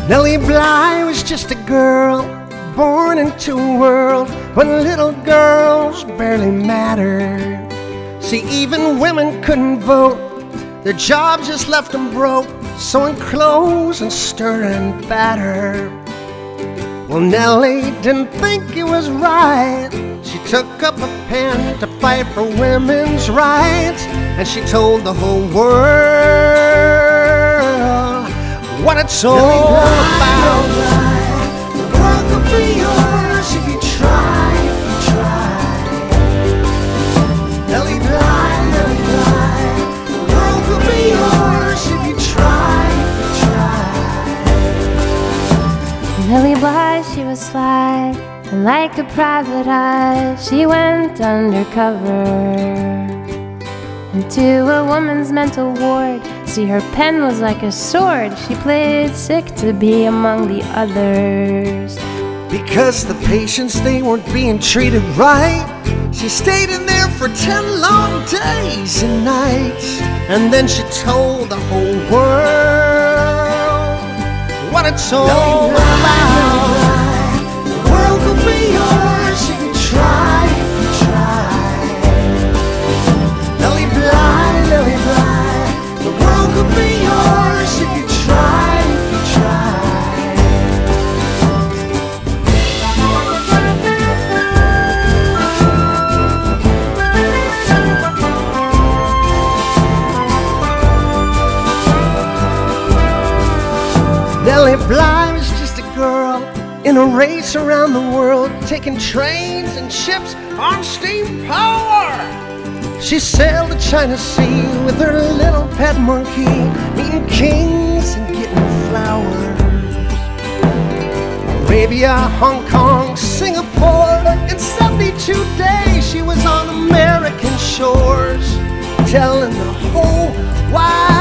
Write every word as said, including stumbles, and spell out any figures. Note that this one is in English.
Nellie Bly was just a girl born into a world when little girls barely mattered. See, even women couldn't vote. Their jobs just left them broke, sewing clothes and stirring batter. Well, Nellie didn't think it was right. She took up a pen to fight for women's rights, and she told the whole world what it's all about. The world could be yours if you try, if you try. Nellie Bly, Nellie Bly, the world could be yours if you try, if you try. Nellie Bly, she was sly, and like a private eye, she went undercover into a woman's mental ward. See, her pen was like a sword. She played sick to be among the others. because the patients, they weren't being treated right. She stayed in there for ten long days and nights, and then she told the whole world what it's all about. The world could be yours if you try, if you try. Nellie Bly, Nellie Bly, the world could be yours if you try, if you try. Nellie Bly was just a girl in a race around the world, taking trains and ships on steam power. She sailed the China Sea with her little pet monkey, meeting kings and getting flowers. Arabia, Hong Kong, Singapore, in seventy-two days she was on American shores, telling the whole wide